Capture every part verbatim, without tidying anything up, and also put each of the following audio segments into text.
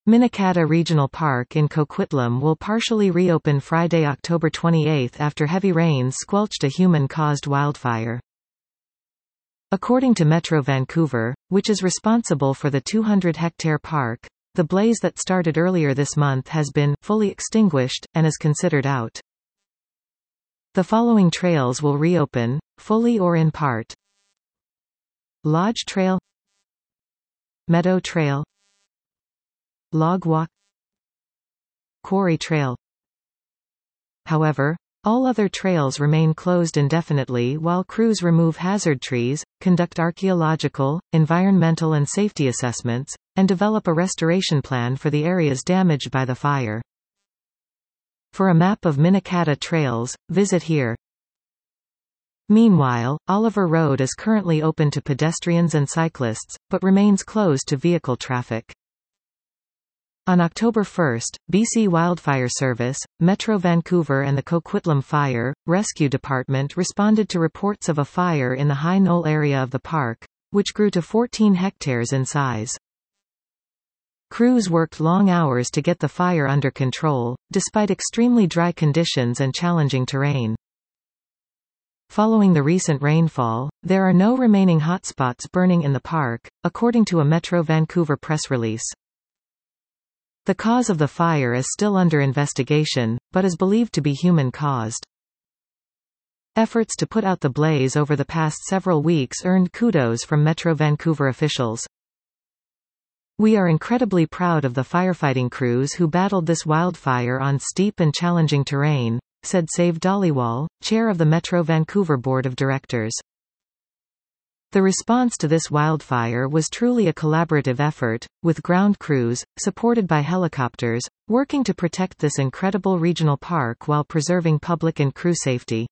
Minakata Regional Park in Coquitlam will partially reopen Friday, October twenty-eighth after heavy rains squelched a human-caused wildfire. According to Metro Vancouver, which is responsible for the two hundred hectare park, the blaze that started earlier this month has been fully extinguished, and is considered out. The following trails will reopen, fully or in part: Lodge Trail, Meadow Trail, Log Walk, Quarry Trail. However, all other trails remain closed indefinitely while crews remove hazard trees, conduct archaeological, environmental and safety assessments, and develop a restoration plan for the areas damaged by the fire. For a map of Minakata trails, visit here. Meanwhile, Oliver Road is currently open to pedestrians and cyclists, but remains closed to vehicle traffic. On October first, B C Wildfire Service, Metro Vancouver and the Coquitlam Fire Rescue Department responded to reports of a fire in the High Knoll area of the park, which grew to fourteen hectares in size. Crews worked long hours to get the fire under control, despite extremely dry conditions and challenging terrain. Following the recent rainfall, there are no remaining hotspots burning in the park, according to a Metro Vancouver press release. The cause of the fire is still under investigation, but is believed to be human-caused. Efforts to put out the blaze over the past several weeks earned kudos from Metro Vancouver officials. "We are incredibly proud of the firefighting crews who battled this wildfire on steep and challenging terrain," said Save Dhaliwal, chair of the Metro Vancouver Board of Directors. The response to this wildfire was truly a collaborative effort, with ground crews, supported by helicopters, working to protect this incredible regional park while preserving public and crew safety.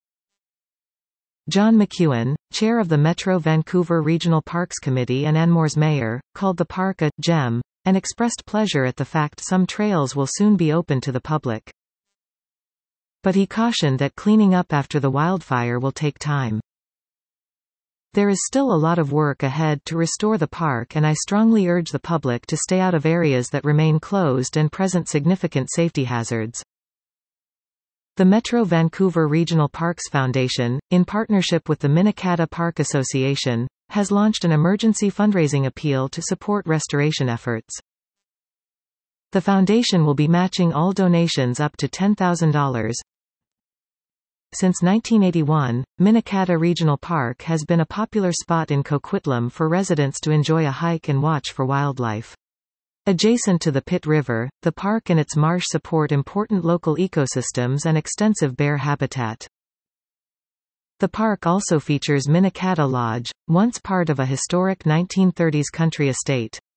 John McEwen, chair of the Metro Vancouver Regional Parks Committee and Anmore's mayor, called the park a gem, and expressed pleasure at the fact some trails will soon be open to the public. But he cautioned that cleaning up after the wildfire will take time. "There is still a lot of work ahead to restore the park, and I strongly urge the public to stay out of areas that remain closed and present significant safety hazards." The Metro Vancouver Regional Parks Foundation, in partnership with the Minakata Park Association, has launched an emergency fundraising appeal to support restoration efforts. The foundation will be matching all donations up to ten thousand dollars. Since nineteen eighty-one, Minakata Regional Park has been a popular spot in Coquitlam for residents to enjoy a hike and watch for wildlife. Adjacent to the Pitt River, the park and its marsh support important local ecosystems and extensive bear habitat. The park also features Minakata Lodge, once part of a historic nineteen thirties country estate.